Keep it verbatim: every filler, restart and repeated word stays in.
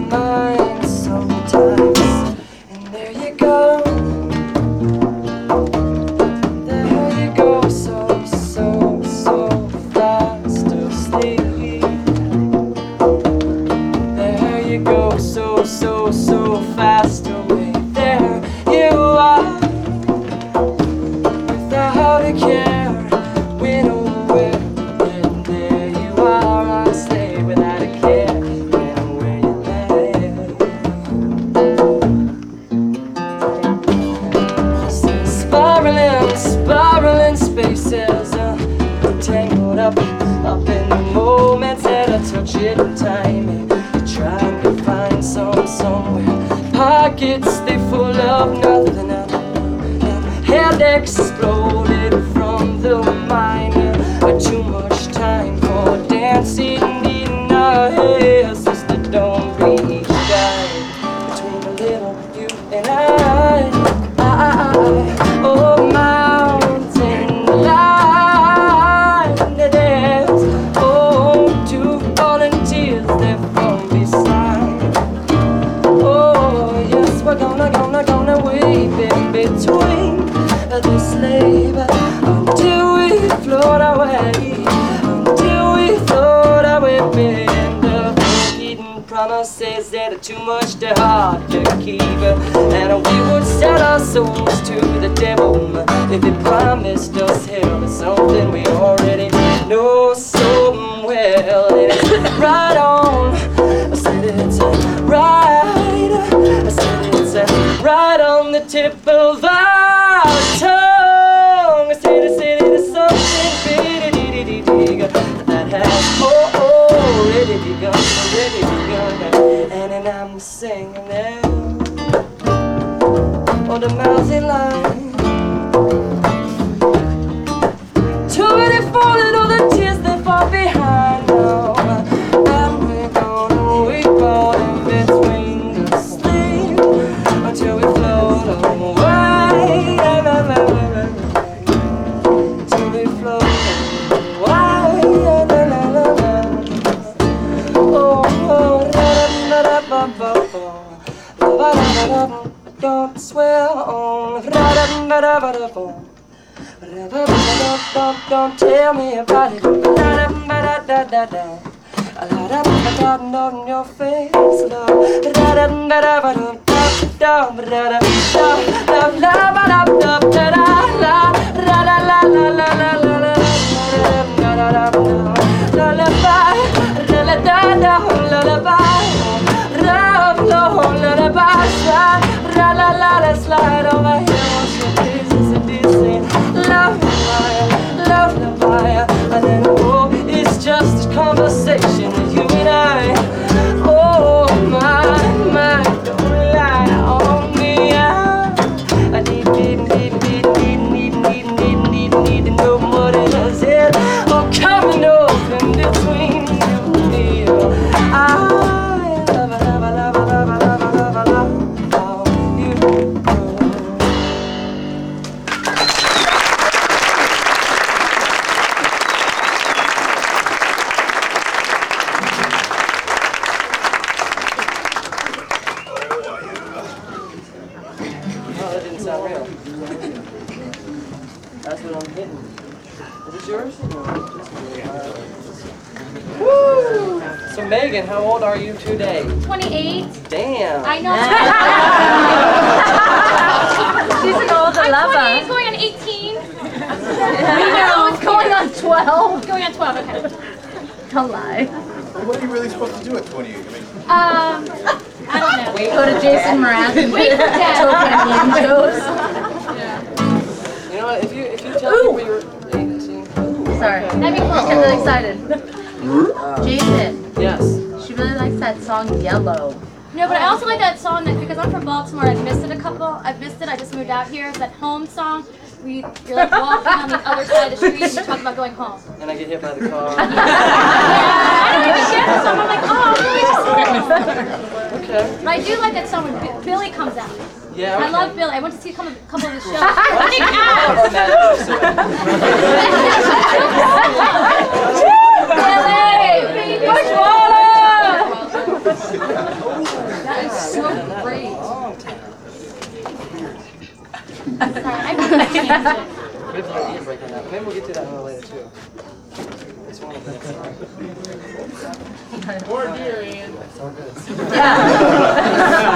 mind sometimes. And there you go, there you go, so, so, so fast asleep. There you go, so, so, so fast away. There you are, without a care, when or where. And there you are, I stay without a care, when or where you lay. Spiraling, spiraling spaces, uh, tangled up, up in the moments that I touch it in time. And you're trying to find some somewhere. Pockets, they full of nothing. Head exploded from the mind. But too much time for dancing in our head. Sister, don't reach right between a little you and I. I, oh, mountain lion, dance. Oh, two volunteers there from beside. Oh, yes, we're gonna, gonna, gonna weep in between the slave until we float away, until we float away. And the hidden promises that are too much to hard to keep, and we would sell our souls to the devil if he promised us hell. It's something we already know so well. And it's right on, I said it's right, I said it's right on the tip of our tongue. I said, I said it's something bitty-dee-dee-dee that has already begun, already begun. And then I'm singing it on the mountain line. Too many falling, all the tears they fall behind now. And we're gonna weep all in between the sleep until we float away. Till we float away. Oh, oh, don't swear on. Don't tell me about it. On your face, slide over here, wash your faces and this love fire, love fire. And then oh, it's just a conversation with you and I. Oh my, my, don't rely on me. I need, need, need, need, need, need, need, need, need, need to know more than I said. Oh, coming up in between you and me. I love, love, love, love, love, love, love, love, love you. Sound real. That's what I'm hitting. Is this yours? Woo! So Megan, how old are you today? twenty-eight. Damn. I know. She's an older I'm lover. twenty-eight, going on eighteen. No, it's going on twelve. Going on twelve, okay. Don't lie. What are you really supposed to do at twenty-eight? I mean, Um, I don't know. Wait, go to Jason Mraz and Wait for Dad. shows. You know what? If you if you tell me you're eighteen. Sorry. That'd be cool. I'm really excited. Jason, Yes. she really likes that song Yellow. No, but I also like that song that because I'm from Baltimore. I've missed it a couple. I've missed it. I just moved out here. It's that home song. Where you, you're like walking on the other side of the street and you talk about going home. And I get hit by the car. Yeah, I don't even get the song. I'm like, oh, really? Okay. But I do like that song when B Billy comes out. Yeah. Okay. I love Billy. I went to see a couple, couple of his shows. Big Out! Billy! Bushwater! That is so great. Long time. Sorry, I can't change it. We have an idea break on that. Maybe we'll get to that a little later too. It's one of the More beer, Ian. It's all good. Yeah.